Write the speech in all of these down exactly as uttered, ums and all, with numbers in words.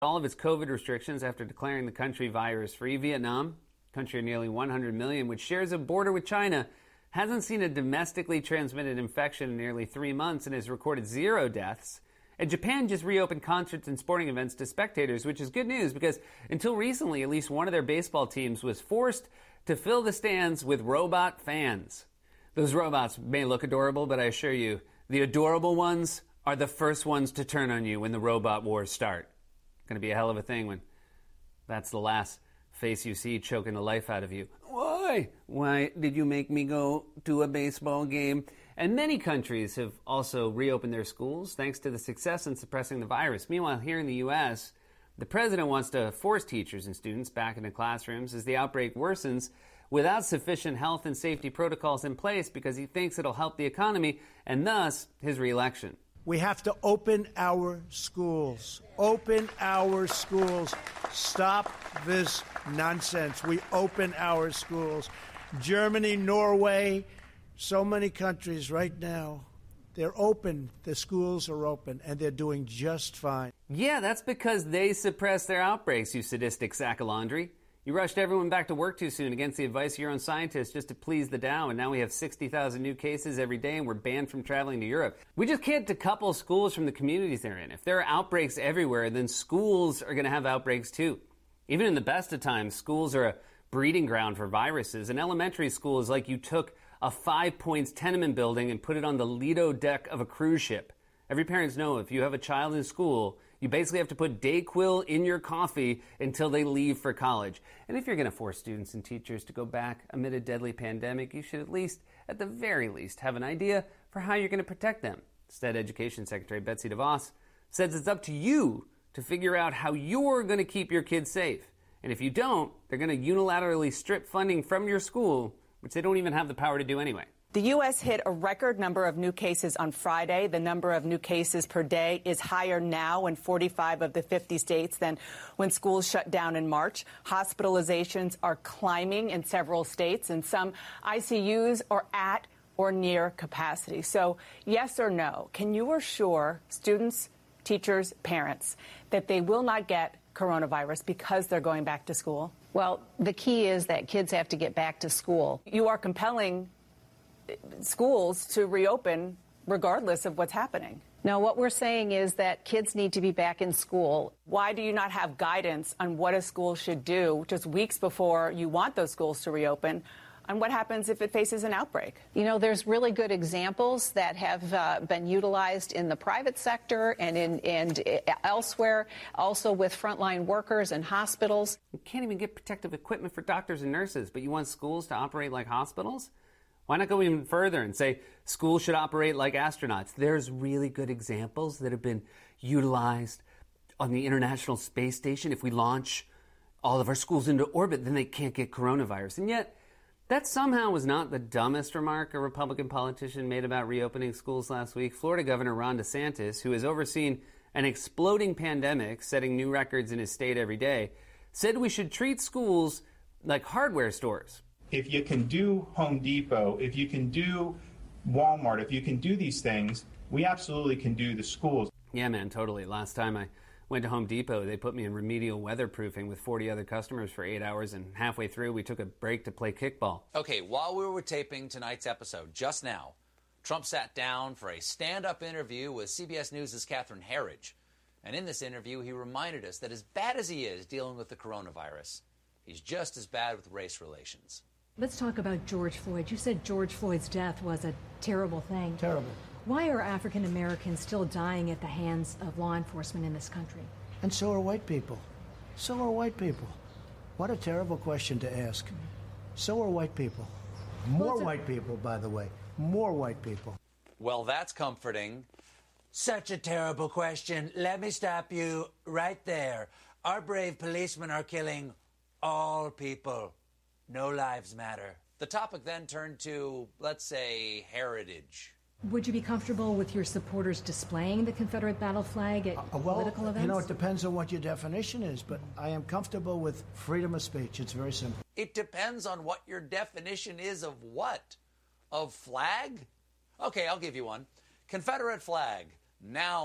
all of its COVID restrictions after declaring the country virus-free. Vietnam, a country of nearly one hundred million, which shares a border with China, hasn't seen a domestically transmitted infection in nearly three months and has recorded zero deaths. And Japan just reopened concerts and sporting events to spectators, which is good news because until recently, at least one of their baseball teams was forced to fill the stands with robot fans. Those robots may look adorable, but I assure you, the adorable ones are the first ones to turn on you when the robot wars start. Going to be a hell of a thing when that's the last face you see choking the life out of you. Why? Why did you make me go to a baseball game? And many countries have also reopened their schools thanks to the success in suppressing the virus. Meanwhile, here in the U S, the president wants to force teachers and students back into classrooms as the outbreak worsens without sufficient health and safety protocols in place because he thinks it'll help the economy and thus his reelection. We have to open our schools. Open our schools. Stop this nonsense. We open our schools. Germany, Norway, so many countries right now, they're open. The schools are open, and they're doing just fine. Yeah, that's because they suppressed their outbreaks, you sadistic sack of laundry. You rushed everyone back to work too soon against the advice of your own scientists just to please the Dow, and now we have sixty thousand new cases every day and we're banned from traveling to Europe. We just can't decouple schools from the communities they're in. If there are outbreaks everywhere, then schools are going to have outbreaks too. Even in the best of times, schools are a breeding ground for viruses. An elementary school is like you took a Five Points tenement building and put it on the Lido deck of a cruise ship. Every parent knows if you have a child in school, you basically have to put Dayquil in your coffee until they leave for college. And if you're going to force students and teachers to go back amid a deadly pandemic, you should at least, at the very least, have an idea for how you're going to protect them. Instead, Education Secretary Betsy DeVos says it's up to you to figure out how you're going to keep your kids safe. And if you don't, they're going to unilaterally strip funding from your school, which they don't even have the power to do anyway. The U S hit a record number of new cases on Friday. The number of new cases per day is higher now in forty-five of the fifty states than when schools shut down in March. Hospitalizations are climbing in several states, and some I C Us are at or near capacity. So, yes or no, can you assure students, teachers, parents that they will not get coronavirus because they're going back to school? Well, the key is that kids have to get back to school. You are compelling schools to reopen regardless of what's happening. No, what we're saying is that kids need to be back in school. Why do you not have guidance on what a school should do just weeks before you want those schools to reopen? And what happens if it faces an outbreak? You know, there's really good examples that have uh, been utilized in the private sector and in and elsewhere, also with frontline workers and hospitals. You can't even get protective equipment for doctors and nurses, but you want schools to operate like hospitals? Why not go even further and say schools should operate like astronauts? There's really good examples that have been utilized on the International Space Station. If we launch all of our schools into orbit, then they can't get coronavirus. And yet, that somehow was not the dumbest remark a Republican politician made about reopening schools last week. Florida Governor Ron DeSantis, who has overseen an exploding pandemic, setting new records in his state every day, said we should treat schools like hardware stores. If you can do Home Depot, if you can do Walmart, if you can do these things, we absolutely can do the schools. Yeah, man, totally. Last time I went to Home Depot, they put me in remedial weatherproofing with forty other customers for eight hours, and halfway through, we took a break to play kickball. Okay, while we were taping tonight's episode, just now, Trump sat down for a stand-up interview with C B S News' Catherine Herridge. And in this interview, he reminded us that as bad as he is dealing with the coronavirus, he's just as bad with race relations. Let's talk about George Floyd. You said George Floyd's death was a terrible thing. Terrible. Why are African Americans still dying at the hands of law enforcement in this country? And so are white people. So are white people. What a terrible question to ask. So are white people. More well, white people, by the way. More white people. Well, that's comforting. Such a terrible question. Let me stop you right there. Our brave policemen are killing all people. No lives matter. The topic then turned to, let's say, heritage. Would you be comfortable with your supporters displaying the Confederate battle flag at uh, well, political events? You know, it depends on what your definition is, but I am comfortable with freedom of speech. It's very simple. It depends on what your definition is of what? Of flag? Okay, I'll give you one. Confederate flag. Noun.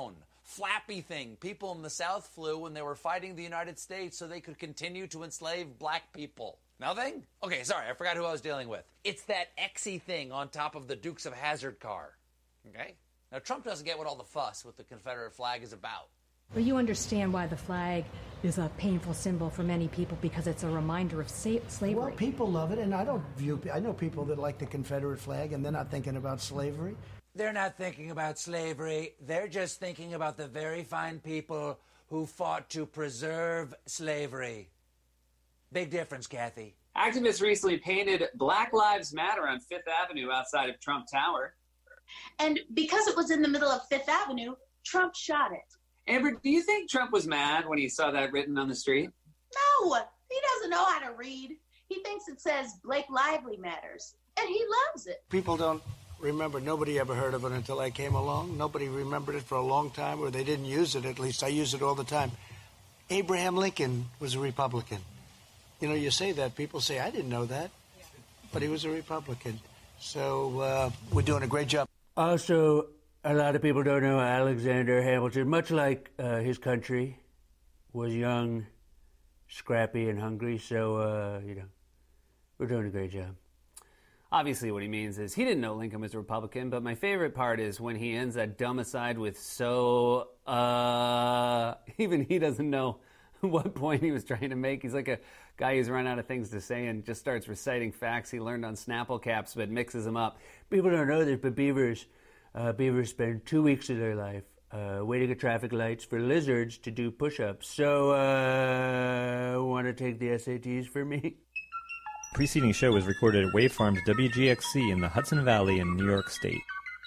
flappy thing people in the South flew when they were fighting the United States so they could continue to enslave black people? Nothing? Okay, sorry, I forgot who I was dealing with. It's that X Y thing on top of the Dukes of Hazzard car. Okay? Now, Trump doesn't get what all the fuss with the Confederate flag is about. Well, you understand why the flag is a painful symbol for many people because it's a reminder of sa- slavery. Well, people love it, and I don't view. I know people that like the Confederate flag, and they're not thinking about slavery. They're not thinking about slavery. They're just thinking about the very fine people who fought to preserve slavery. Big difference, Kathy. Activists recently painted Black Lives Matter on Fifth Avenue outside of Trump Tower. And because it was in the middle of Fifth Avenue, Trump shot it. Amber, do you think Trump was mad when he saw that written on the street? No, he doesn't know how to read. He thinks it says Blake Lively matters, and he loves it. People don't remember. Nobody ever heard of it until I came along. Nobody remembered it for a long time, or they didn't use it. At least I use it all the time. Abraham Lincoln was a Republican. You know, you say that, people say, I didn't know that, but he was a Republican. So uh, we're doing a great job. Also, a lot of people don't know Alexander Hamilton, much like uh, his country, was young, scrappy, and hungry. So, uh, you know, we're doing a great job. Obviously what he means is he didn't know Lincoln was a Republican, but my favorite part is when he ends that dumb aside with so, uh, even he doesn't know what point he was trying to make. He's like a guy who's run out of things to say and just starts reciting facts he learned on Snapple caps but mixes them up. People don't know this, but beavers... Uh, beavers spend two weeks of their life uh, waiting at traffic lights for lizards to do push-ups. So, uh, want to take the S A Ts for me? Preceding show was recorded at Wave Farms W G X C in the Hudson Valley in New York State.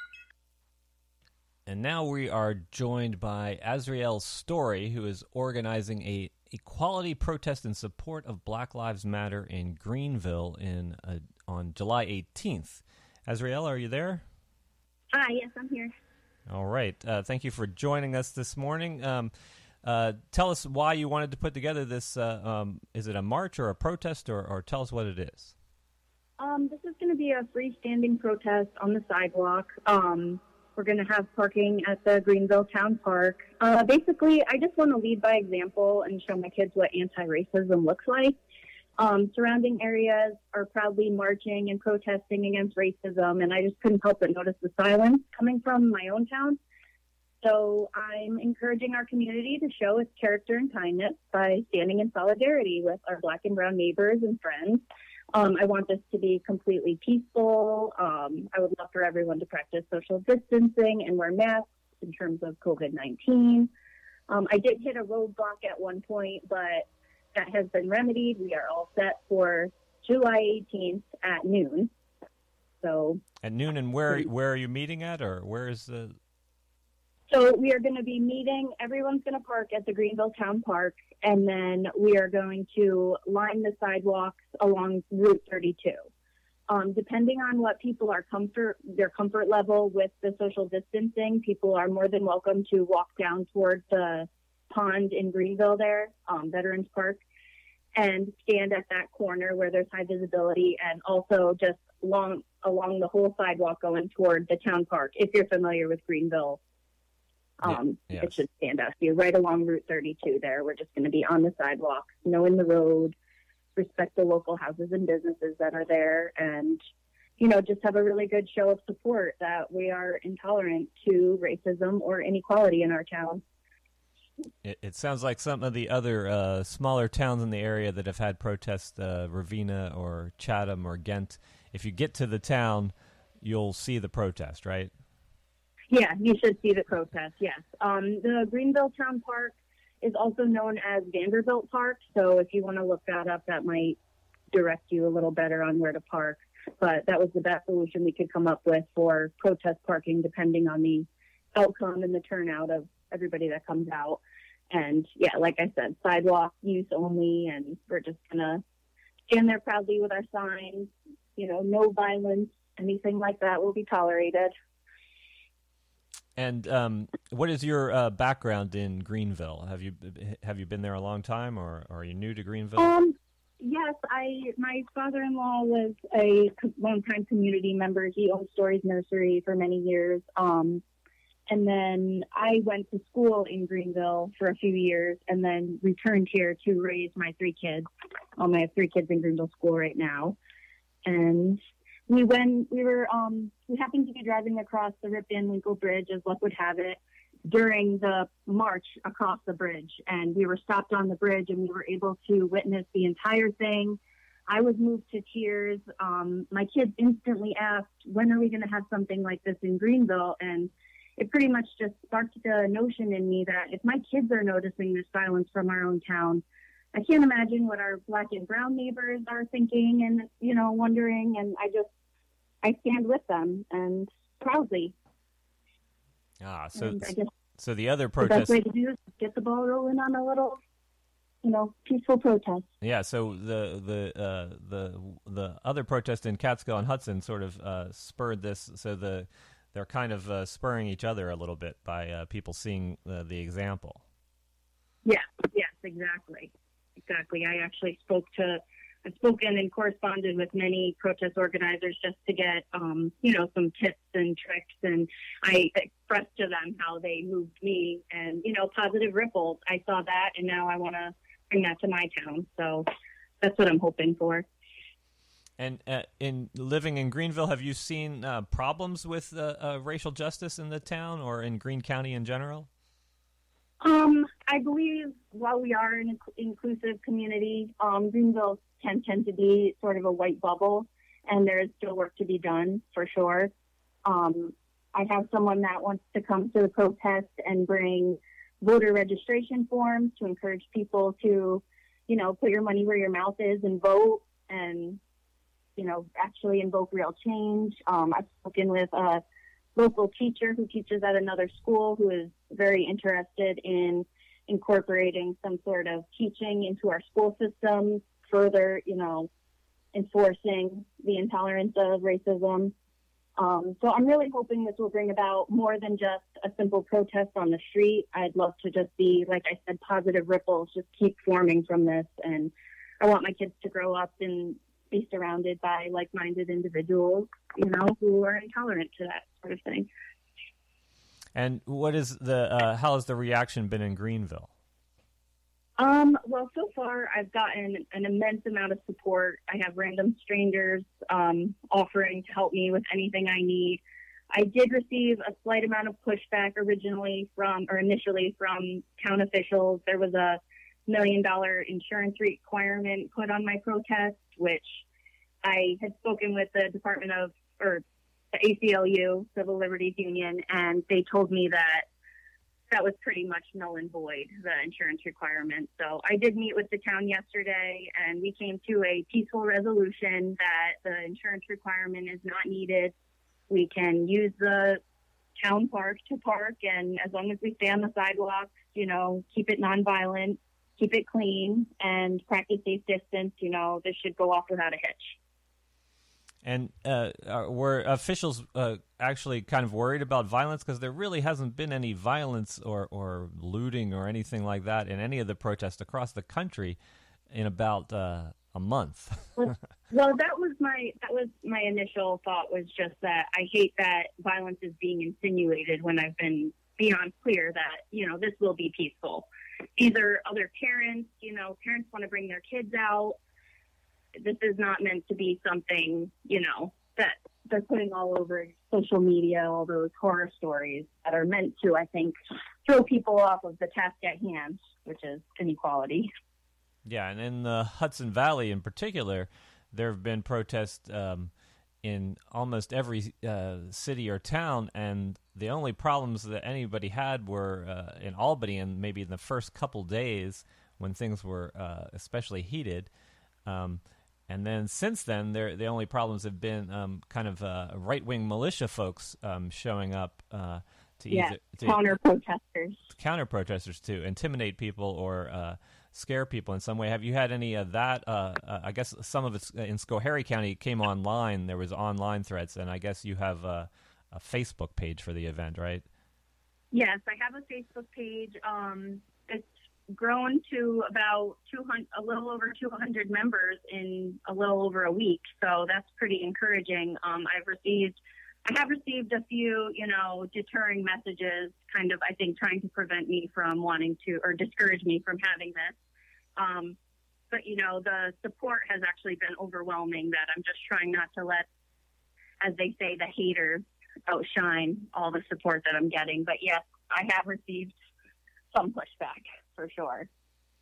And now we are joined by Azriel Story, who is organizing a equality protest in support of Black Lives Matter in Greenville in uh, on July eighteenth. Azriel, are you there? Hi, yes, I'm here. All right. Uh, thank you for joining us this morning. Um, uh, tell us why you wanted to put together this. Uh, um, is it a march or a protest, or, or tell us what it is? Um, this is going to be a freestanding protest on the sidewalk. Um, we're going to have parking at the Greenville Town Park. Uh, basically, I just want to lead by example and show my kids what anti-racism looks like. Um, surrounding areas are proudly marching and protesting against racism, and I just couldn't help but notice the silence coming from my own town. So I'm encouraging our community to show its character and kindness by standing in solidarity with our Black and brown neighbors and friends. Um, I want this to be completely peaceful. Um, I would love for everyone to practice social distancing and wear masks in terms of COVID nineteen. Um, I did hit a roadblock at one point, but that has been remedied. We are all set for July eighteenth at noon. So at noon, and where where are you meeting at, or where is the? So we are going to be meeting. Everyone's going to park at the Greenville Town Park, and then we are going to line the sidewalks along Route thirty-two. Um, depending on what people are comfort, their comfort level with the social distancing, people are more than welcome to walk down towards the pond in Greenville there, um, Veterans Park, and stand at that corner where there's high visibility, and also just along along the whole sidewalk going toward the town park. If you're familiar with Greenville, um, yeah, yes. It should stand out to you right along Route thirty-two there. We're just going to be on the sidewalk, knowing the road, respect the local houses and businesses that are there, and, you know, just have a really good show of support that we are intolerant to racism or inequality in our town. It, it sounds like some of the other uh, smaller towns in the area that have had protests, uh, Ravenna or Chatham or Ghent. If you get to the town, you'll see the protest, right? Yeah, you should see the protest, yes. Um, the Greenville Town Park is also known as Vanderbilt Park, so if you want to look that up, that might direct you a little better on where to park. But that was the best solution we could come up with for protest parking, depending on the outcome and the turnout of everybody that comes out. And yeah, like I said, sidewalk use only, and we're just gonna stand there proudly with our signs. You know, no violence, anything like that will be tolerated. And um, what is your uh, background in Greenville? Have you have you been there a long time, or, or are you new to Greenville? Um, yes, I my father-in-law was a longtime community member. He owned Stories Nursery for many years. Um, and then I went to school in Greenville for a few years and then returned here to raise my three kids. Um, I have three kids in Greenville school right now. And we went, we were, um, we happened to be driving across the Rip Van Winkle Bridge, as luck would have it, during the march across the bridge. And we were stopped on the bridge and we were able to witness the entire thing. I was moved to tears. Um, my kids instantly asked, when are we going to have something like this in Greenville? And it pretty much just sparked the notion in me that if my kids are noticing this violence from our own town, I can't imagine what our black and brown neighbors are thinking and, you know, wondering. And I just, I stand with them and proudly. Ah, so And I guess so the other the protest. best way to do is get the ball rolling on a little, you know, peaceful protest. Yeah, so the the uh, the the other protest in Catskill and Hudson sort of uh, spurred this. So the they're kind of uh, spurring each other a little bit by uh, people seeing uh, the example. Yeah, yes, exactly. Exactly. I actually spoke to, I've spoken and corresponded with many protest organizers just to get, um, you know, some tips and tricks. And I expressed to them how they moved me and, you know, positive ripples. I saw that and now I want to bring that to my town. So that's what I'm hoping for. And uh, in living in Greenville, have you seen uh, problems with uh, uh, racial justice in the town or in Greene County in general? Um, I believe while we are an inc- inclusive community, um, Greenville can tend to be sort of a white bubble, and there is still work to be done for sure. Um, I have someone that wants to come to the protest and bring voter registration forms to encourage people to, you know, put your money where your mouth is and vote and, you know, actually invoke real change. Um, I've spoken with a local teacher who teaches at another school who is very interested in incorporating some sort of teaching into our school system, further, you know, enforcing the intolerance of racism. Um, so I'm really hoping this will bring about more than just a simple protest on the street. I'd love to just be, like I said, positive ripples, just keep forming from this. And I want my kids to grow up and be surrounded by like-minded individuals, you know, who are intolerant to that sort of thing. And what is the uh, how has the reaction been in Greenville? Um, well, so far I've gotten an immense amount of support. I have random strangers um, offering to help me with anything I need. I did receive a slight amount of pushback originally from, or initially from town officials. There was a million dollar insurance requirement put on my protest, which I had spoken with the Department of, or the A C L U, Civil Liberties Union, and they told me that that was pretty much null and void, the insurance requirement. So I did meet with the town yesterday, and we came to a peaceful resolution that the insurance requirement is not needed. We can use the town park to park, and as long as we stay on the sidewalks, you know, keep it nonviolent, keep it clean, and practice safe distance, you know, this should go off without a hitch. And uh, were officials uh, actually kind of worried about violence? Because there really hasn't been any violence or, or looting or anything like that in any of the protests across the country in about uh, a month. well, well, that was my that was my initial thought, was just that I hate that violence is being insinuated when I've been beyond clear that, you know, this will be peaceful. These are other parents, you know, parents want to bring their kids out. This is not meant to be something, you know, that they're putting all over social media, all those horror stories that are meant to, I think, throw people off of the task at hand, which is inequality. Yeah, and in the Hudson Valley in particular, there have been protests um, in almost every uh, city or town, and the only problems that anybody had were uh, in Albany, and maybe in the first couple days when things were uh, especially heated. Um, and then since then, the only problems have been um, kind of uh, right-wing militia folks um, showing up uh, to yeah, either to, counter-protesters. Counter-protesters to intimidate people or uh, scare people in some way. Have you had any of that? Uh, uh, I guess some of it's in Schoharie County came online. There was online threats, and I guess you have a, a Facebook page for the event, right? Yes, I have a Facebook page. Um, it's grown to about two hundred, a little over two hundred members in a little over a week. So that's pretty encouraging. Um, I've received I have received a few, you know, deterring messages, kind of, I think, trying to prevent me from wanting to, or discourage me from having this. Um, but, you know, the support has actually been overwhelming, that I'm just trying not to let, as they say, the haters outshine all the support that I'm getting. But yes, I have received some pushback for sure.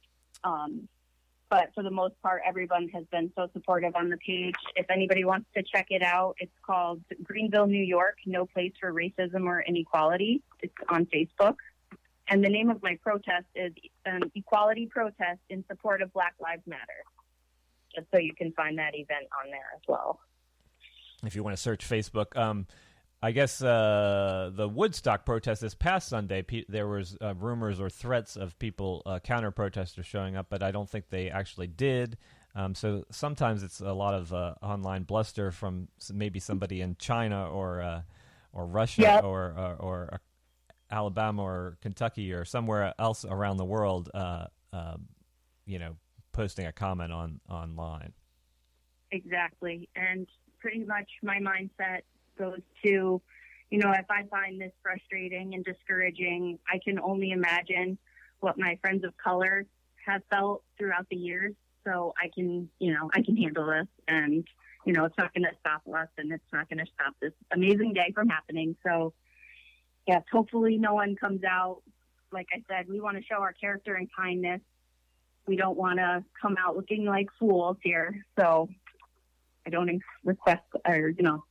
Um, but for the most part, everyone has been so supportive on the page. If anybody wants to check it out, it's called Greenville, New York, No Place for Racism or Inequality. It's on Facebook. And the name of my protest is an equality protest in support of Black Lives Matter. Just so you can find that event on there as well. If you want to search Facebook. Um, I guess uh, the Woodstock protest this past Sunday, pe- there was uh, rumors or threats of people, uh, counter-protesters showing up, but I don't think they actually did. Um, so sometimes it's a lot of uh, online bluster from maybe somebody in China or uh, or Russia yep. or, or, or uh, Alabama or Kentucky or somewhere else around the world, uh, uh, you know, posting a comment on online. Exactly. And pretty much my mindset goes to, you know, if I find this frustrating and discouraging, I can only imagine what my friends of color have felt throughout the years. So I can, you know, I can handle this, and, you know, it's not going to stop us, and it's not going to stop this amazing day from happening. So yes, hopefully no one comes out. Like I said, we want to show our character and kindness. We don't want to come out looking like fools here. So I don't request, or, you know,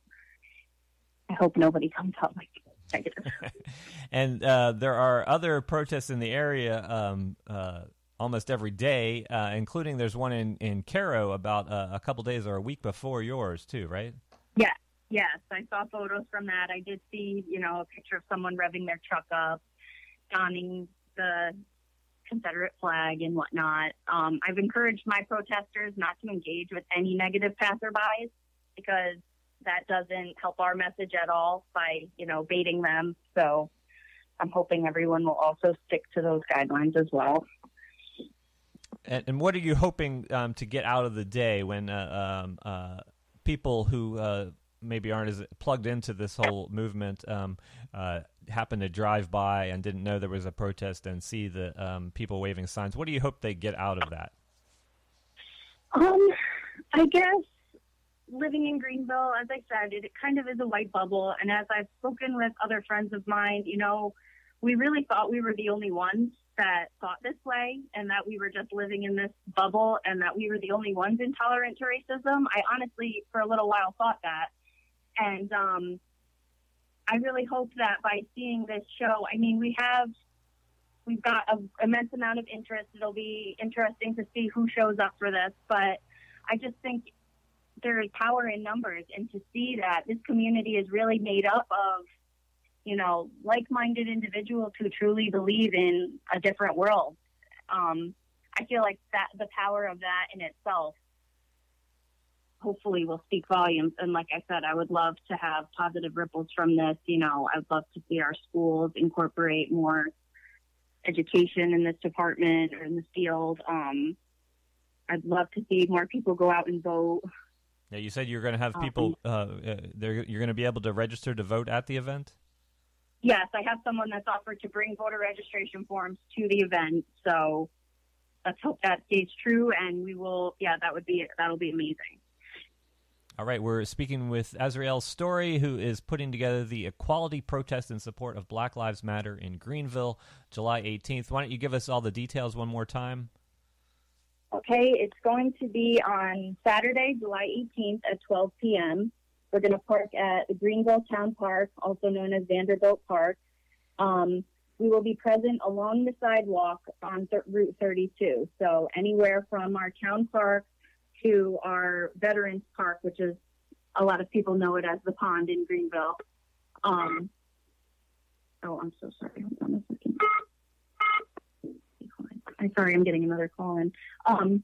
I hope nobody comes out like negative. And uh, there are other protests in the area um, uh, almost every day, uh, including there's one in, in Cairo about uh, a couple days or a week before yours too, right? Yeah, yes. I saw photos from that. I did see, you know, a picture of someone revving their truck up, donning the Confederate flag and whatnot. Um, I've encouraged my protesters not to engage with any negative passerbys, because that doesn't help our message at all by, you know, baiting them. So I'm hoping everyone will also stick to those guidelines as well. And, and what are you hoping um, to get out of the day when uh, um, uh, people who uh, maybe aren't as plugged into this whole movement um, uh, happen to drive by and didn't know there was a protest and see the um, people waving signs? What do you hope they get out of that? Um, I guess living in Greenville, as I said, it, it kind of is a white bubble. And as I've spoken with other friends of mine, you know, we really thought we were the only ones that thought this way, and that we were just living in this bubble, and that we were the only ones intolerant to racism. I honestly, for a little while, thought that. And um, I really hope that by seeing this show, I mean, we have, we've got an immense amount of interest. It'll be interesting to see who shows up for this, but I just think there is power in numbers, and to see that this community is really made up of, you know, like-minded individuals who truly believe in a different world. Um, I feel like that the power of that in itself hopefully will speak volumes. And like I said, I would love to have positive ripples from this. You know, I'd love to see our schools incorporate more education in this department or in this field. Um, I'd love to see more people go out and vote. Yeah, you said you're going to have people, uh, uh, they're, you're going to be able to register to vote at the event? Yes, I have someone that's offered to bring voter registration forms to the event. So let's hope that stays true, and we will, yeah, that would be, that'll be amazing. All right, we're speaking with Azriel Story, who is putting together the equality protest in support of Black Lives Matter in Greenville, July eighteenth. Why don't you give us all the details one more time? Okay, it's going to be on Saturday, July eighteenth at twelve p.m. We're going to park at the Greenville Town Park, also known as Vanderbilt Park. Um, we will be present along the sidewalk on th- Route thirty-two. So anywhere from our town park to our Veterans Park, which is, a lot of people know it as the Pond in Greenville. Um, oh, I'm so sorry. Hold on a second. I'm sorry, I'm getting another call in. Um,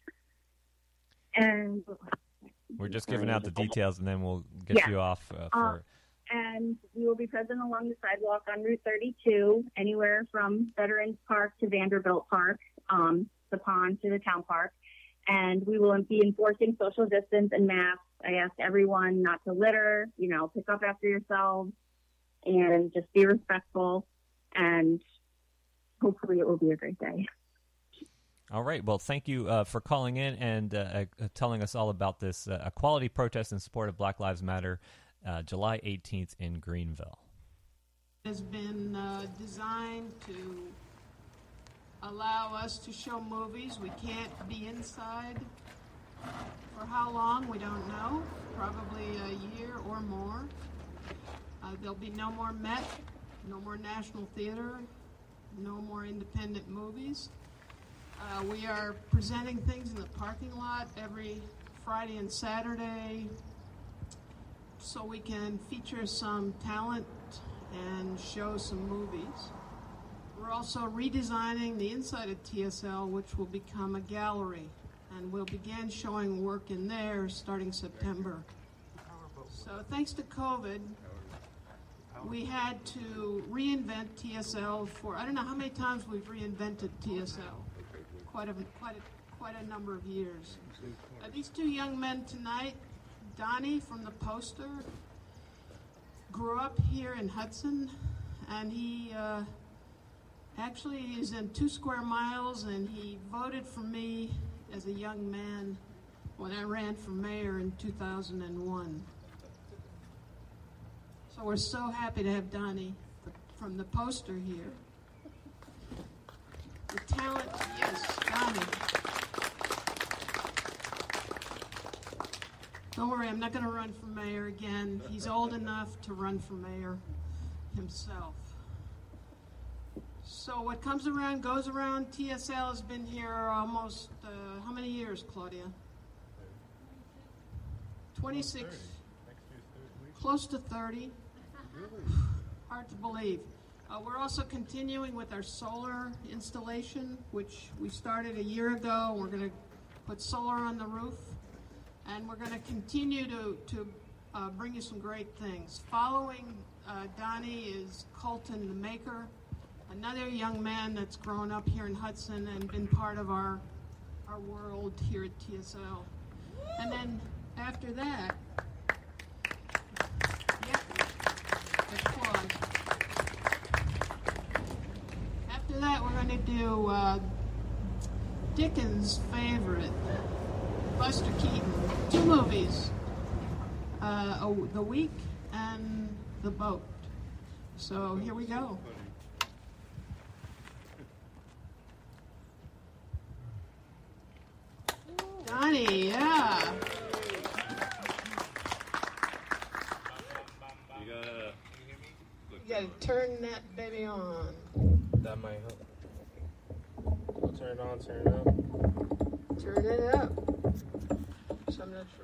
and we're just giving out the details, and then we'll get yeah. you off uh, for. Uh, and we will be present along the sidewalk on Route thirty-two, anywhere from Veterans Park to Vanderbilt Park, um, the Pond to the Town Park. and we will be enforcing social distance and masks. I ask everyone not to litter, you know, pick up after yourselves, and just be respectful, and hopefully it will be a great day. All right. Well, thank you uh, for calling in and uh, uh, telling us all about this uh, equality protest in support of Black Lives Matter, uh, July eighteenth in Greenville. It has been uh, designed to allow us to show movies. We can't be inside. For how long, we don't know. Probably a year or more. Uh, there'll be no more Met, no more National Theater, no more independent movies. Uh, we are presenting things in the parking lot every Friday and Saturday so we can feature some talent and show some movies. We're also redesigning the inside of T S L, which will become a gallery, and we'll begin showing work in there starting September. So thanks to COVID, we had to reinvent T S L for, I don't know how many times we've reinvented T S L. Quite a, quite a, quite a number of years. Uh, these two young men tonight, Donnie from the poster, grew up here in Hudson, and he uh, actually is in two square miles, and he voted for me as a young man when I ran for mayor in two thousand one. So we're so happy to have Donnie from the poster here. The talent, yes, Donnie. Don't worry, I'm not going to run for mayor again. He's old enough to run for mayor himself. So what comes around goes around. T S L has been here almost, uh, how many years, Claudia? twenty-six, close to thirty. Hard to believe. Uh, we're also continuing with our solar installation, which we started a year ago. We're going to put solar on the roof, and we're going to continue to, to uh, bring you some great things. Following uh, Donnie is Colton the Maker, another young man that's grown up here in Hudson and been part of our, our world here at T S L. And then after that, yep, applause. After that, we're going to do uh, Dickens' favorite, Buster Keaton. Two movies, uh, oh, The Week and The Boat. So here we go. Donnie, yeah. You gotta, You gotta turn that baby on. that might help. I'll turn it on, turn it up. Turn it up. So I'm not sure.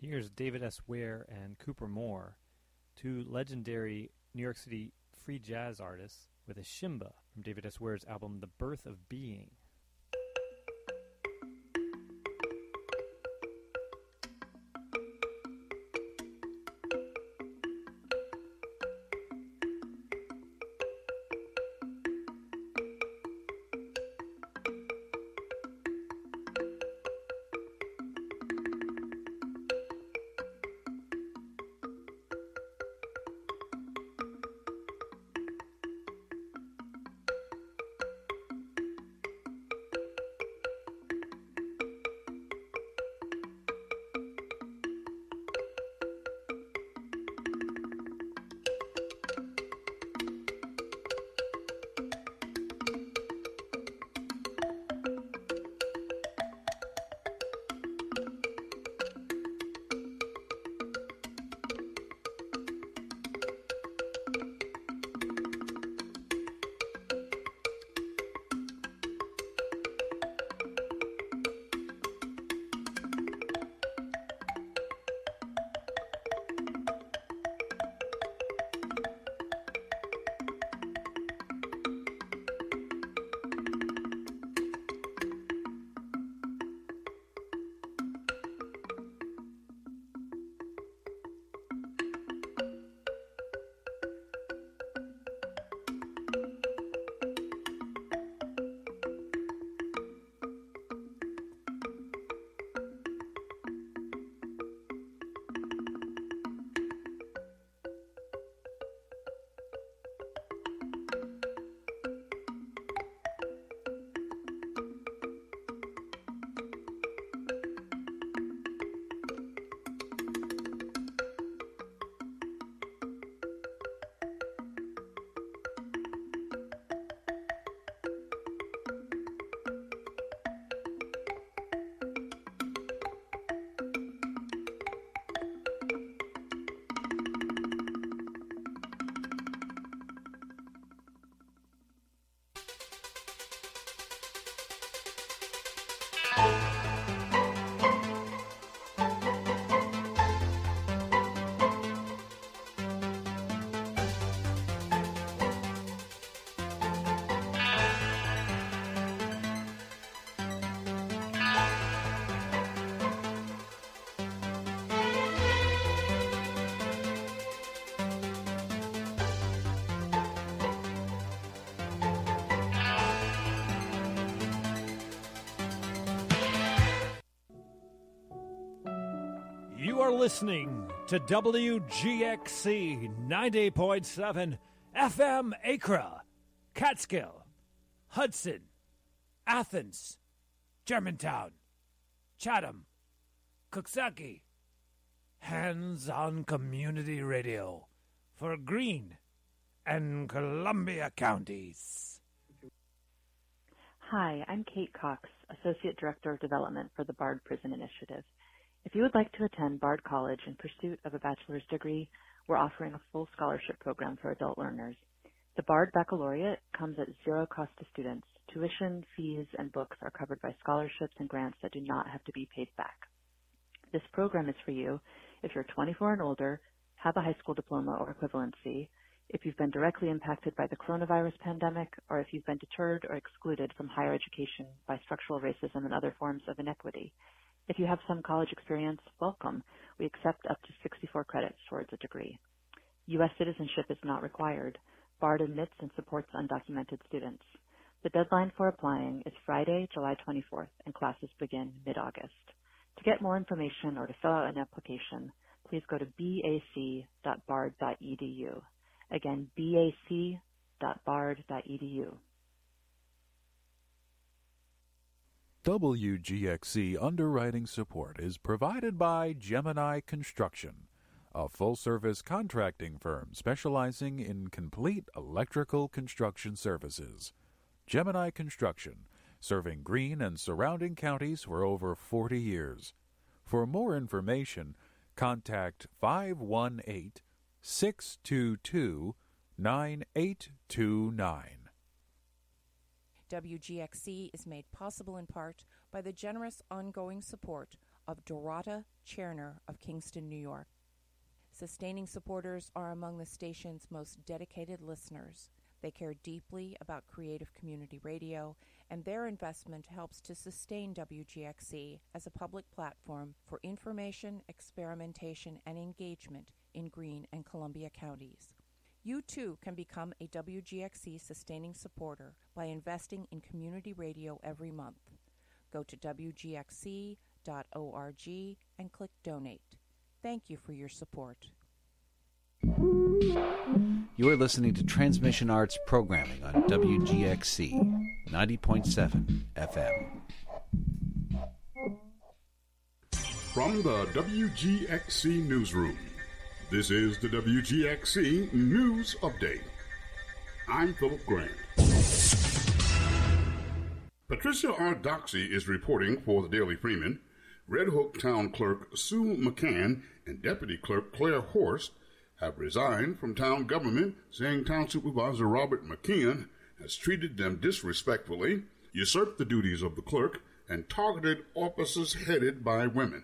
Here's David S. Ware and Cooper Moore, two legendary New York City free jazz artists, with a shimba from David S. Ware's album The Birth of Being. You are listening to W G X C ninety point seven F M Accra, Catskill, Hudson, Athens, Germantown, Chatham, Coxsackie. Hands-on community radio for Greene and Columbia counties. Hi, I'm Kate Cox, Associate Director of Development for the Bard Prison Initiative. If you would like to attend Bard College in pursuit of a bachelor's degree, we're offering a full scholarship program for adult learners. The Bard Baccalaureate comes at zero cost to students. Tuition, fees, and books are covered by scholarships and grants that do not have to be paid back. This program is for you if you're twenty-four and older, have a high school diploma or equivalency, if you've been directly impacted by the coronavirus pandemic, or if you've been deterred or excluded from higher education by structural racism and other forms of inequity. If you have some college experience, welcome. We accept up to sixty-four credits towards a degree. U S citizenship is not required. BARD admits and supports undocumented students. The deadline for applying is Friday, July twenty-fourth, and classes begin mid-August. To get more information or to fill out an application, please go to b a c dot bard dot e d u. Again, b a c dot bard dot e d u. W G X C underwriting support is provided by Gemini Construction, a full-service contracting firm specializing in complete electrical construction services. Gemini Construction, serving Greene and surrounding counties for over forty years. For more information, contact five one eight, six two two, nine eight two nine. W G X C is made possible in part by the generous ongoing support of Dorota Cherner of Kingston, New York. Sustaining supporters are among the station's most dedicated listeners. They care deeply about creative community radio, and their investment helps to sustain W G X C as a public platform for information, experimentation, and engagement in Greene and Columbia counties. You too can become a W G X C sustaining supporter by investing in community radio every month. Go to W G X C dot org and click Donate. Thank you for your support. You are listening to Transmission Arts programming on W G X C ninety point seven F M. From the W G X C newsroom, this is the W G X C News Update. I'm Philip Grant. Patricia R. Doxey is reporting for the Daily Freeman. Red Hook Town Clerk Sue McCann and Deputy Clerk Claire Horst have resigned from town government, saying Town Supervisor Robert McKeon has treated them disrespectfully, usurped the duties of the clerk, and targeted offices headed by women.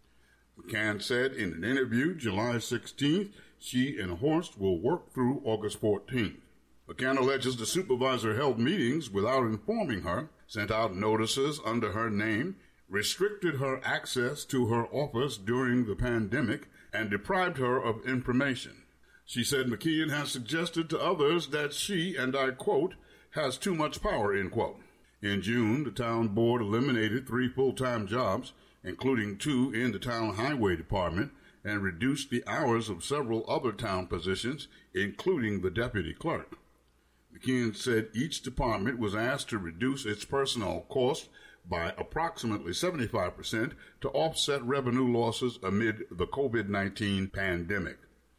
McCann said in an interview July sixteenth she and Horst will work through August fourteenth. McCann alleges the supervisor held meetings without informing her, sent out notices under her name, restricted her access to her office during the pandemic, and deprived her of information. She said McKeon has suggested to others that she, and I quote, has too much power, end quote. In June, the town board eliminated three full-time jobs, including two in the town highway department, and reduced the hours of several other town positions, including the deputy clerk. McKeon said each department was asked to reduce its personnel costs by approximately seventy-five percent to offset revenue losses amid the COVID nineteen pandemic.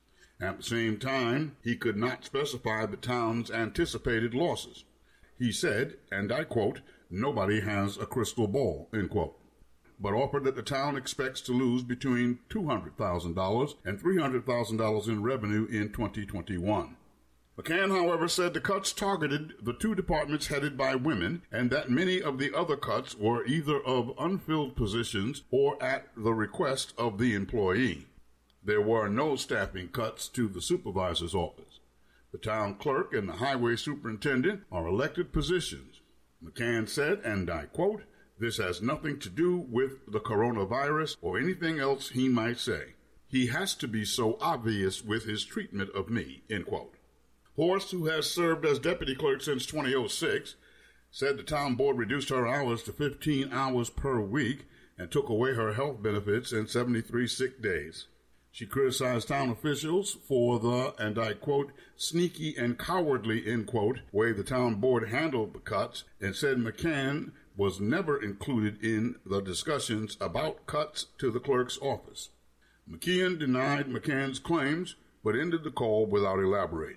At the same time, he could not specify the town's anticipated losses. He said, and I quote, "Nobody has a crystal ball," end quote, but offered that the town expects to lose between two hundred thousand dollars and three hundred thousand dollars in revenue in twenty twenty-one. McCann, however, said the cuts targeted the two departments headed by women, and that many of the other cuts were either of unfilled positions or at the request of the employee. There were no staffing cuts to the supervisor's office. The town clerk and the highway superintendent are elected positions. McCann said, and I quote, "This has nothing to do with the coronavirus or anything else he might say. He has to be so obvious with his treatment of me," end quote. Horst, who has served as deputy clerk since two thousand six, said the town board reduced her hours to fifteen hours per week and took away her health benefits and seventy-three sick days. She criticized town officials for the, and I quote, "sneaky and cowardly," end quote, way the town board handled the cuts, and said McCann was never included in the discussions about cuts to the clerk's office. McKeon denied McCann's claims, but ended the call without elaborating.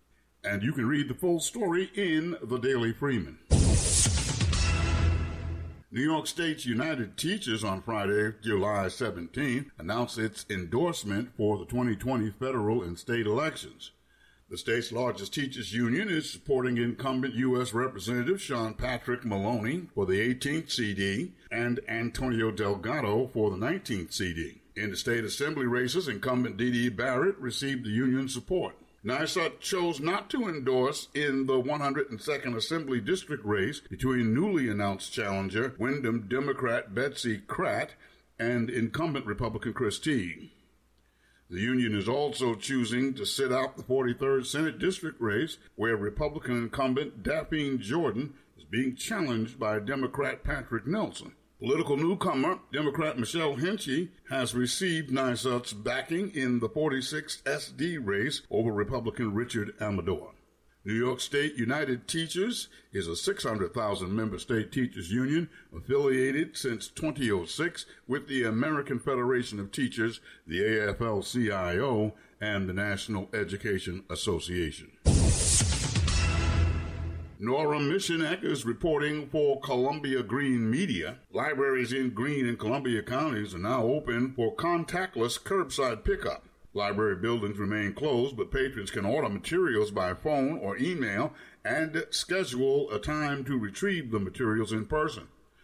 And you can read the full story in the Daily Freeman. New York State's United Teachers on Friday, July seventeenth, announced its endorsement for the twenty twenty federal and state elections. The state's largest teachers union is supporting incumbent U S Representative Sean Patrick Maloney for the eighteenth C D and Antonio Delgado for the nineteenth C D. In the state assembly races, incumbent D D Barrett received the union support. NYSUT chose not to endorse in the one hundred second Assembly District race between newly announced challenger Windham Democrat Betsy Kratt and incumbent Republican Chris Teague. The union is also choosing to sit out the forty-third Senate District race, where Republican incumbent Daphne Jordan is being challenged by Democrat Patrick Nelson. Political newcomer, Democrat Michelle Henchy, has received NYSUT's backing in the forty-sixth S D race over Republican Richard Amador. New York State United Teachers is a six hundred thousand member state teachers union affiliated since two thousand six with the American Federation of Teachers, the A F L C I O, and the National Education Association. Nora Mishinek is reporting for Columbia Greene Media. Libraries in Greene and Columbia counties are now open for contactless curbside pickup. Library buildings remain closed, but patrons can order materials by phone or email and schedule a time to retrieve the materials in person.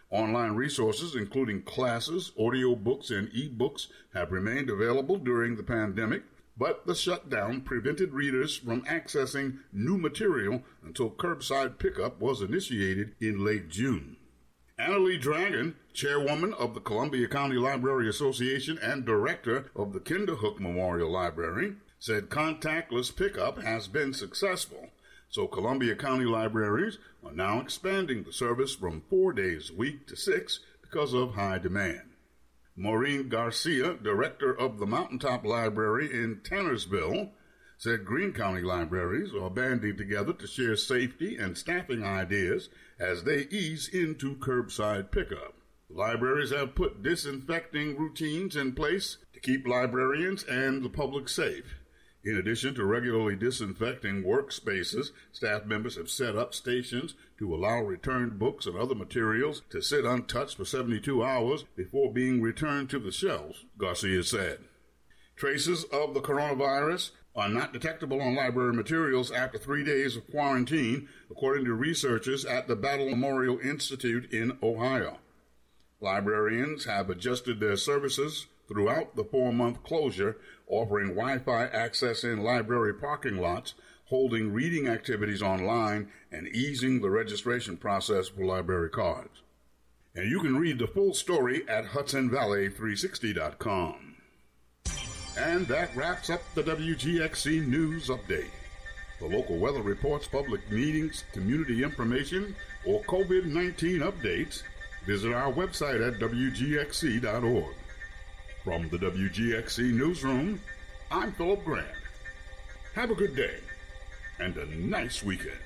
Online resources, including classes, audiobooks, and e-books, have remained available during the pandemic, but the shutdown prevented readers from accessing new material until curbside pickup was initiated in late June. Annalee Dragon, chairwoman of the Columbia County Library Association and director of the Kinderhook Memorial Library, said contactless pickup has been successful, so Columbia County libraries are now expanding the service from four days a week to six because of high demand. Maureen Garcia, director of the Mountaintop Library in Tannersville, said Greene County libraries are banding together to share safety and staffing ideas as they ease into curbside pickup. Libraries have put disinfecting routines in place to keep librarians and the public safe. In addition to regularly disinfecting workspaces, staff members have set up stations to allow returned books and other materials to sit untouched for seventy-two hours before being returned to the shelves, Garcia said. Traces of the coronavirus are not detectable on library materials after three days of quarantine, according to researchers at the Battle Memorial Institute in Ohio. Librarians have adjusted their services throughout the four-month closure, offering Wi-Fi access in library parking lots, holding reading activities online, and easing the registration process for library cards. And you can read the full story at Hudson Valley three sixty dot com. And that wraps up the W G X C News Update. For local weather reports, public meetings, community information, or COVID nineteen updates, visit our website at W G X C dot org. From the W G X C Newsroom, I'm Philip Grant. Have a good day and a nice weekend.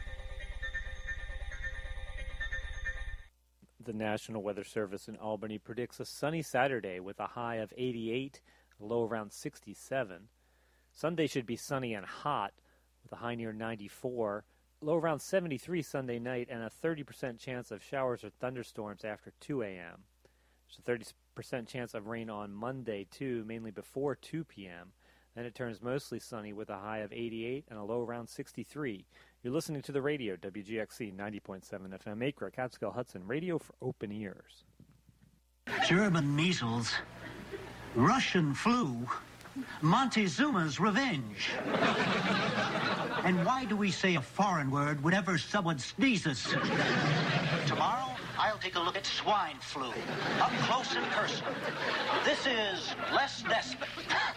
The National Weather Service in Albany predicts a sunny Saturday with a high of eighty-eight, a low around sixty-seven. Sunday should be sunny and hot with a high near ninety-four, low around seventy-three Sunday night, and a thirty percent chance of showers or thunderstorms after two a.m. There's a thirty percent chance of rain on Monday, too, mainly before two p.m. Then it turns mostly sunny with a high of eighty-eight and a low around sixty-three. You're listening to the radio, W G X C ninety point seven F M, Acre, Catskill, Hudson, radio for open ears. German measles, Russian flu, Montezuma's revenge. And why do we say a foreign word whenever someone sneezes? Tomorrow, I'll take a look at swine flu, up close and personal. This is Les Nesbitt.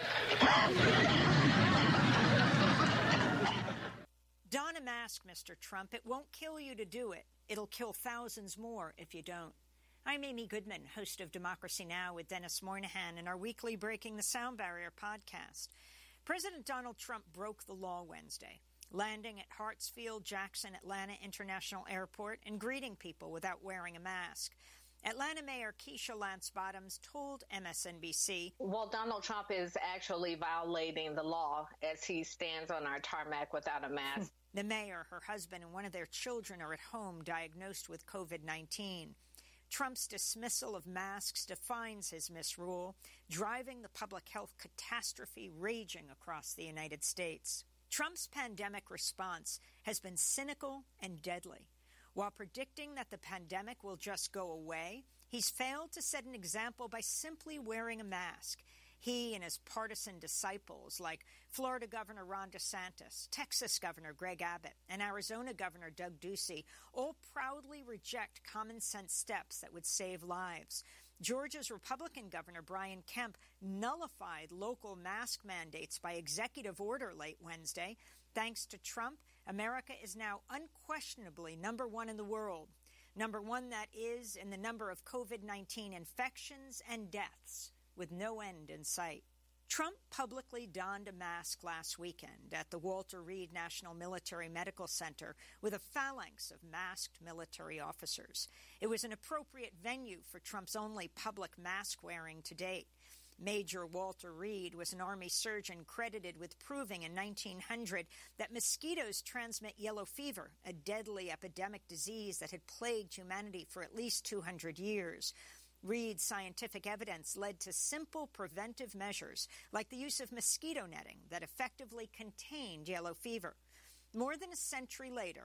Don a mask, Mister Trump. It won't kill you to do it. It'll kill thousands more if you don't. I'm Amy Goodman, host of Democracy Now! With Dennis Moynihan and our weekly Breaking the Sound Barrier podcast. President Donald Trump broke the law Wednesday, landing at Hartsfield-Jackson Atlanta International Airport and greeting people without wearing a mask. Atlanta Mayor Keisha Lance Bottoms told M S N B C, "Well, Donald Trump is actually violating the law as he stands on our tarmac without a mask." The mayor, her husband, and one of their children are at home diagnosed with COVID nineteen. Trump's dismissal of masks defines his misrule, driving the public health catastrophe raging across the United States. Trump's pandemic response has been cynical and deadly. While predicting that the pandemic will just go away, he's failed to set an example by simply wearing a mask. He and his partisan disciples, like Florida Governor Ron DeSantis, Texas Governor Greg Abbott, and Arizona Governor Doug Ducey, all proudly reject common-sense steps that would save lives. Georgia's Republican Governor Brian Kemp nullified local mask mandates by executive order late Wednesday. Thanks to Trump, America is now unquestionably number one in the world. Number one, that is, in the number of COVID nineteen infections and deaths, with no end in sight. Trump publicly donned a mask last weekend at the Walter Reed National Military Medical Center with a phalanx of masked military officers. It was an appropriate venue for Trump's only public mask wearing to date. Major Walter Reed was an Army surgeon credited with proving in nineteen hundred that mosquitoes transmit yellow fever, a deadly epidemic disease that had plagued humanity for at least two hundred years. Reed's scientific evidence led to simple preventive measures, like the use of mosquito netting that effectively contained yellow fever. More than a century later,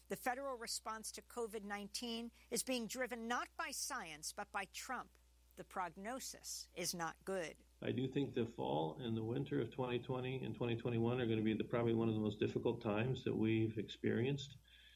The federal response to COVID nineteen is being driven not by science, but by Trump. The prognosis is not good. I do think the fall and the winter of twenty twenty and twenty twenty-one are going to be the, probably one of the most difficult times that we've experienced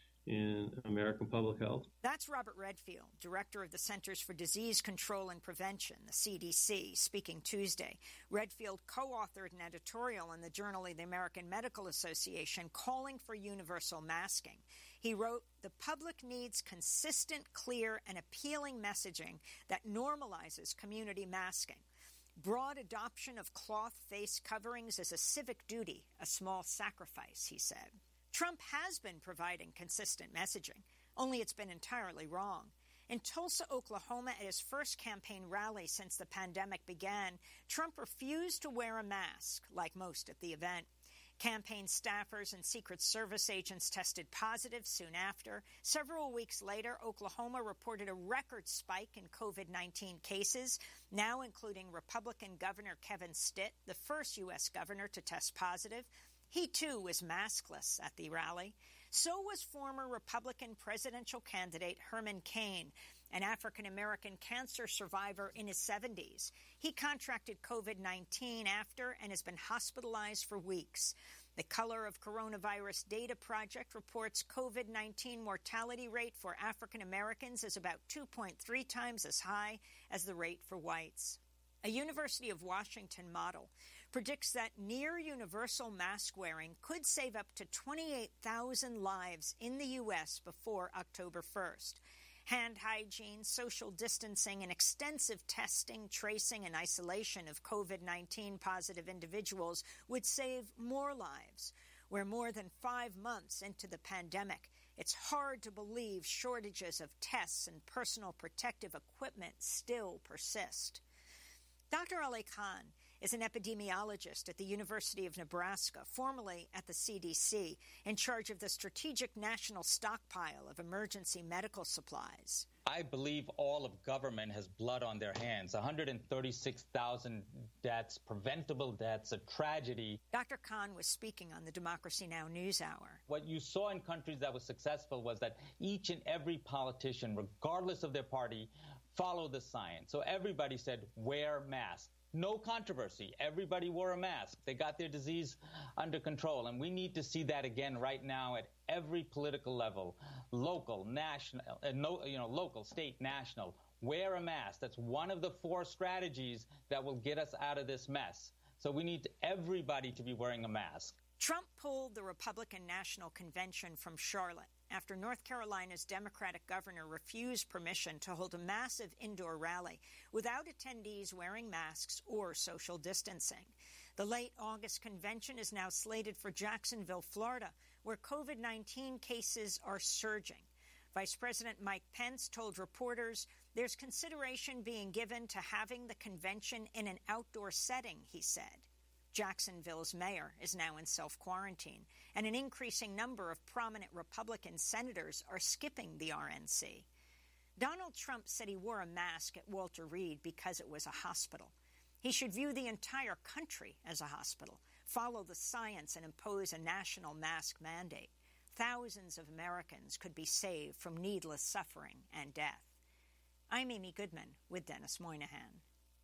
in American public health. That's Robert Redfield, director of the Centers for Disease Control and Prevention, the C D C, speaking Tuesday. Redfield co-authored an editorial in the Journal of the American Medical Association calling for universal masking. He wrote, "The public needs consistent, clear, and appealing messaging that normalizes community masking. Broad adoption of cloth face coverings is a civic duty, a small sacrifice," he said. Trump has been providing consistent messaging, only it's been entirely wrong. In Tulsa, Oklahoma, at his first campaign rally since the pandemic began, Trump refused to wear a mask, like most at the event. Campaign staffers and Secret Service agents tested positive soon after. Several weeks later, Oklahoma reported a record spike in COVID nineteen cases, now including Republican Governor Kevin Stitt, the first U S governor to test positive. He, too, was maskless at the rally. So was former Republican presidential candidate Herman Cain, an African-American cancer survivor in his seventies. He contracted COVID nineteen after and has been hospitalized for weeks. The Color of Coronavirus Data Project reports COVID nineteen mortality rate for African-Americans is about two point three times as high as the rate for whites. A University of Washington model predicts that near universal mask wearing could save up to twenty-eight thousand lives in the U S before October first. Hand hygiene, social distancing, and extensive testing, tracing, and isolation of COVID nineteen positive individuals would save more lives. We're more than five months into the pandemic. It's hard to believe shortages of tests and personal protective equipment still persist. Doctor Ali Khan is an epidemiologist at the University of Nebraska, formerly at the C D C, in charge of the Strategic National Stockpile of Emergency Medical Supplies. I believe all of government has blood on their hands. one hundred thirty-six thousand deaths, preventable deaths, a tragedy. Doctor Khan was speaking on the Democracy Now! News Hour. What you saw in countries that was successful was that each and every politician, regardless of their party, followed the science. So everybody said, wear masks. No controversy. Everybody wore a mask. They got their disease under control. And we need to see that again right now at every political level, local, national, uh, no, you know, local, state, national. Wear a mask. That's one of the four strategies that will get us out of this mess. So we need everybody to be wearing a mask. Trump pulled the Republican National Convention from Charlotte after North Carolina's Democratic governor refused permission to hold a massive indoor rally without attendees wearing masks or social distancing. The late August convention is now slated for Jacksonville, Florida, where COVID nineteen cases are surging. Vice President Mike Pence told reporters there's consideration being given to having the convention in an outdoor setting, he said. Jacksonville's mayor is now in self-quarantine, and an increasing number of prominent Republican senators are skipping the R N C. Donald Trump said he wore a mask at Walter Reed because it was a hospital. He should view the entire country as a hospital, follow the science, and impose a national mask mandate. Thousands of Americans could be saved from needless suffering and death. I'm Amy Goodman with Dennis Moynihan.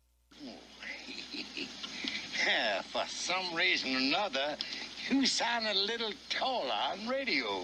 Yeah, for some reason or another, you sound a little taller on radio.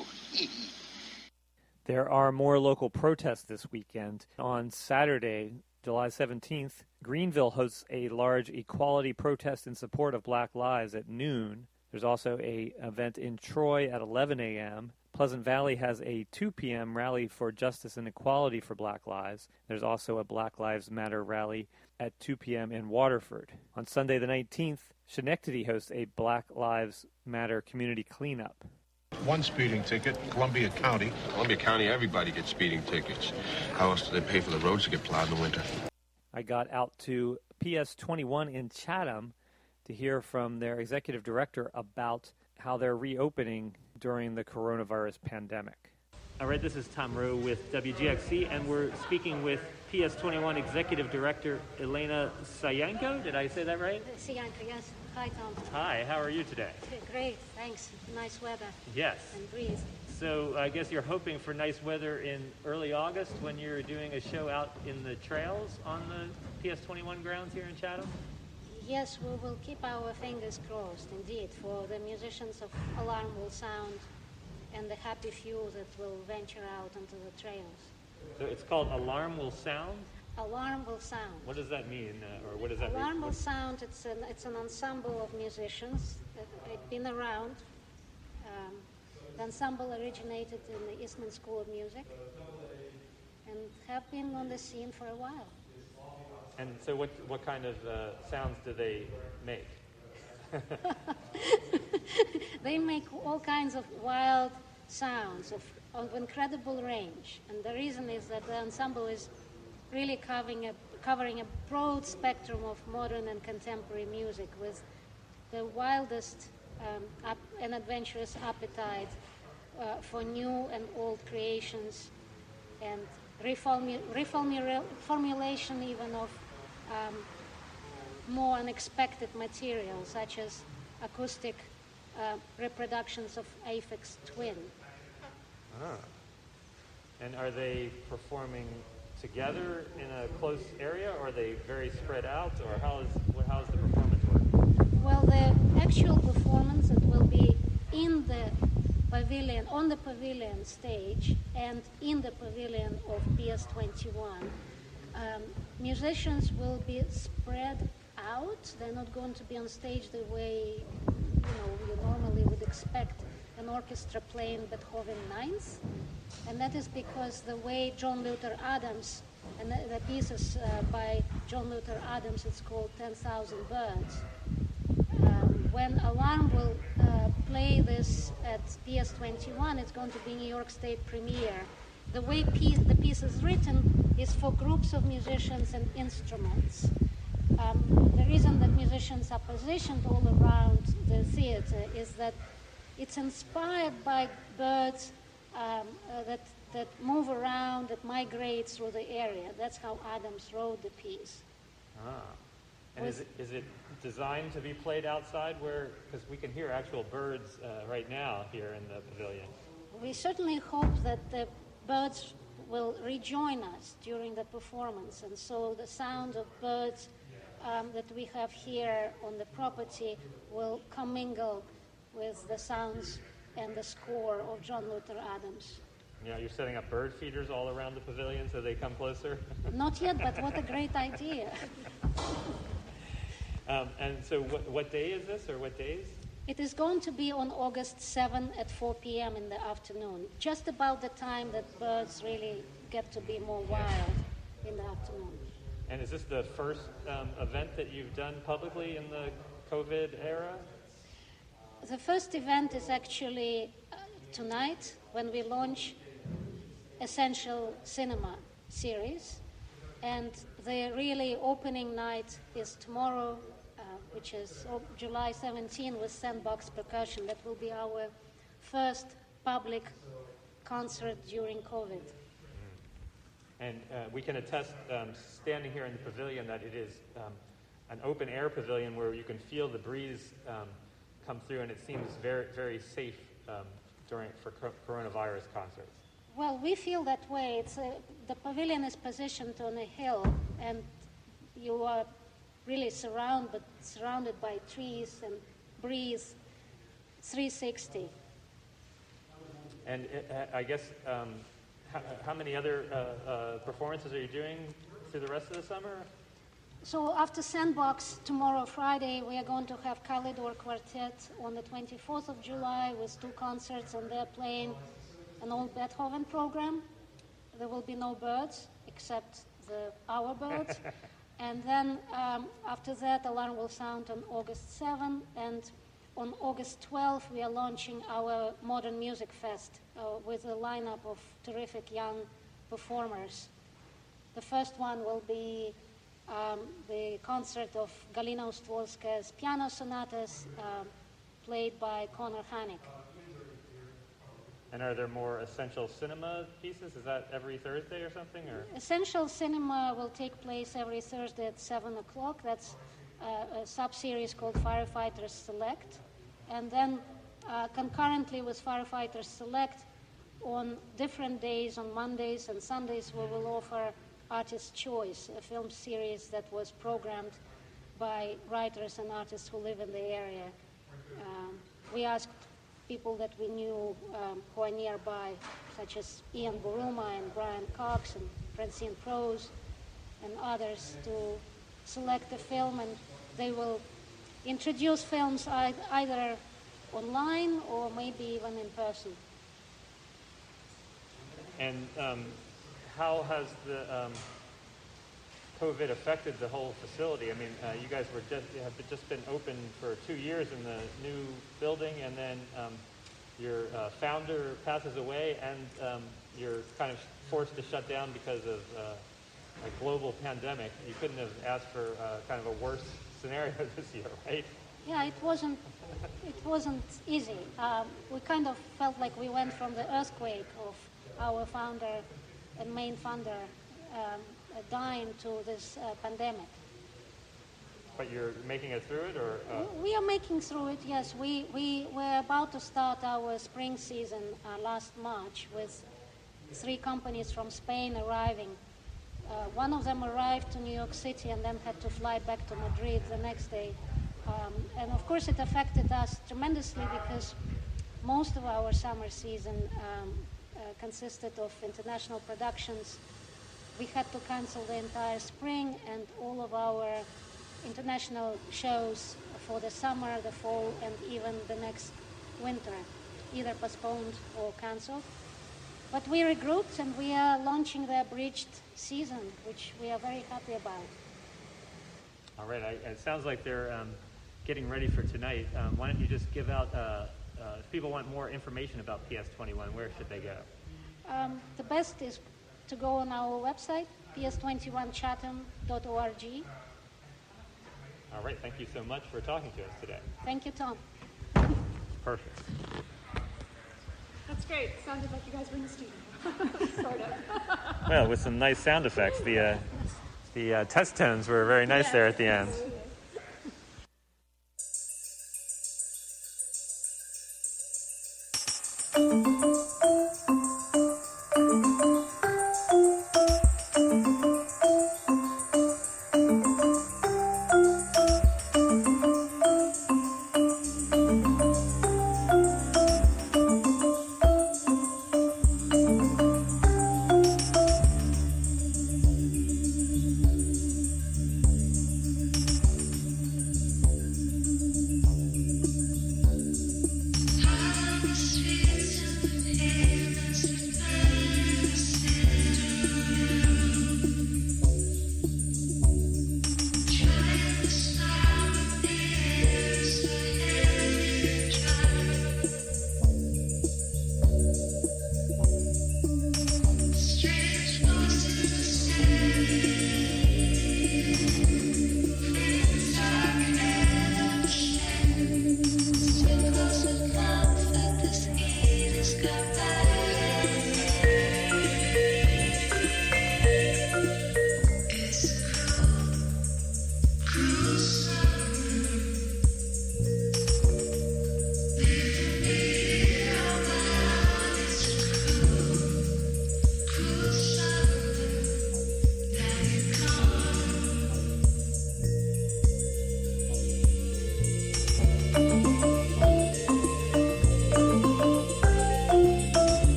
There are more local protests this weekend. On Saturday, July seventeenth, Greenville hosts a large equality protest in support of Black Lives at noon. There's also an event in Troy at eleven a.m. Pleasant Valley has a two p.m. rally for justice and equality for Black Lives. There's also a Black Lives Matter rally at two p.m. in Waterford. On Sunday the nineteenth, Schenectady hosts a Black Lives Matter community cleanup. One speeding ticket, Columbia County. Columbia County, everybody gets speeding tickets. How else do they pay for the roads to get plowed in the winter? I got out to P S twenty-one in Chatham to hear from their executive director about how they're reopening during the coronavirus pandemic. All right, this is Tom Rowe with W G X C, and we're speaking with P S twenty-one Executive Director Elena Sayenko. Did I say that right? Sayenko, yes. Hi, Tom. Hi, how are you today? Great, thanks. Nice weather. Yes. And breeze. So I guess you're hoping for nice weather in early August when you're doing a show out in the trails on the P S twenty-one grounds here in Chatham? Yes, we will keep our fingers crossed, indeed, for the musicians of Alarm Will Sound and the happy few that will venture out onto the trails. So it's called Alarm Will Sound? Alarm Will Sound. What does that mean, uh, or what does that mean? Alarm Will Sound, it's an, it's an ensemble of musicians that have been around. Um, the ensemble originated in the Eastman School of Music and have been on the scene for a while. And so what what kind of uh, sounds do they make? They make all kinds of wild sounds of, of incredible range. And the reason is that the ensemble is really covering a, covering a broad spectrum of modern and contemporary music with the wildest um, up and adventurous appetite uh, for new and old creations and reformu- reformu- reformulation even of um, more unexpected material, such as acoustic uh, reproductions of Aphex Twin. Ah. And are they performing together in a close area, or are they very spread out, or how is how does the performance work? Well, the actual performance, it will be in the pavilion, on the pavilion stage, and in the pavilion of P S twenty-one. Um, musicians will be spread out. They're not going to be on stage the way you know you normally would expect an orchestra playing Beethoven Ninth. And that is because the way John Luther Adams, and the, the piece is uh, by John Luther Adams, it's called ten thousand Birds. Um, when Alarm will uh, play this at P S twenty-one, it's going to be New York State premiere. The way piece, the piece is written is for groups of musicians and instruments. Um, the reason that musicians are positioned all around the theater is that it's inspired by birds um, uh, that, that move around, that migrate through the area. That's how Adams wrote the piece. Ah. And is it, is it designed to be played outside where, because we can hear actual birds uh, right now here in the pavilion? We certainly hope that the birds will rejoin us during the performance, and so the sound of birds um, that we have here on the property will commingle with the sounds and the score of John Luther Adams. Yeah, you're setting up bird feeders all around the pavilion so they come closer? Not yet, but what a great idea. um, and so what, what day is this, or what days? It is going to be on August seventh at four p.m. in the afternoon, just about the time that birds really get to be more wild in the afternoon. And is this the first um, event that you've done publicly in the COVID era? The first event is actually uh, tonight when we launch Essential Cinema series, and the really opening night is tomorrow, uh, which is July seventeenth, with Sandbox Percussion. That will be our first public concert during COVID. And uh, we can attest, um, standing here in the pavilion, that it is um, an open-air pavilion where you can feel the breeze um, come through, and it seems very, very safe um, during for co- coronavirus concerts. Well, we feel that way. It's a, the pavilion is positioned on a hill, and you are really surrounded, but surrounded by trees and breeze, three sixty. And it, I guess, um, how, how many other uh, uh, performances are you doing through the rest of the summer? So after Sandbox, tomorrow, Friday, we are going to have Kalidor Quartet on the twenty-fourth of July with two concerts, and they're playing an old Beethoven program. There will be no birds except the our birds. And then um, after that, Alarm will sound on August seventh, and on August twelfth, we are launching our Modern Music Fest uh, with a lineup of terrific young performers. The first one will be um, the concert of Galina Ustvolska's piano sonatas, uh, played by Conor Hannick. And are there more Essential Cinema pieces? Is that every Thursday or something? Or? Essential Cinema will take place every Thursday at seven o'clock. That's uh, a sub-series called Firefighters Select. And then uh, concurrently with Firefighters Select, on different days, on Mondays and Sundays, we will offer Artist Choice, a film series that was programmed by writers and artists who live in the area. Um, we asked people that we knew um, who are nearby, such as Ian Buruma and Brian Cox and Francine Prose and others, to select a film, and they will introduce films either online or maybe even in person. And um, how has the um, COVID affected the whole facility? I mean, uh, you guys were just have just been open for two years in the new building, and then um, your uh, founder passes away, and um, you're kind of forced to shut down because of uh, a global pandemic. You couldn't have asked for uh, kind of a worse scenario this year, right? Yeah, it wasn't. It wasn't easy. Um, we kind of felt like we went from the earthquake of our founder and main funder um, dying to this uh, pandemic. But you're making it through it, or uh... we are making through it. Yes, we we were about to start our spring season uh, last March with three companies from Spain arriving. Uh, one of them arrived to New York City and then had to fly back to Madrid the next day. Um, and of course it affected us tremendously because most of our summer season um, uh, consisted of international productions. We had to cancel the entire spring, and all of our international shows for the summer, the fall, and even the next winter, either postponed or canceled. But we regrouped, and we are launching the abridged season, which we are very happy about. All right, I, it sounds like they're um, getting ready for tonight. Um, why don't you just give out, uh, uh, if people want more information about P S twenty-one, where should they go? Um, the best is to go on our website, p s twenty-one chatham dot org. All right, thank you so much for talking to us today. Thank you, Tom. Perfect. That's great. It sounded like you guys were in the studio, sort of. Well, with some nice sound effects. The uh, the uh, test tones were very nice yeah. there at the end.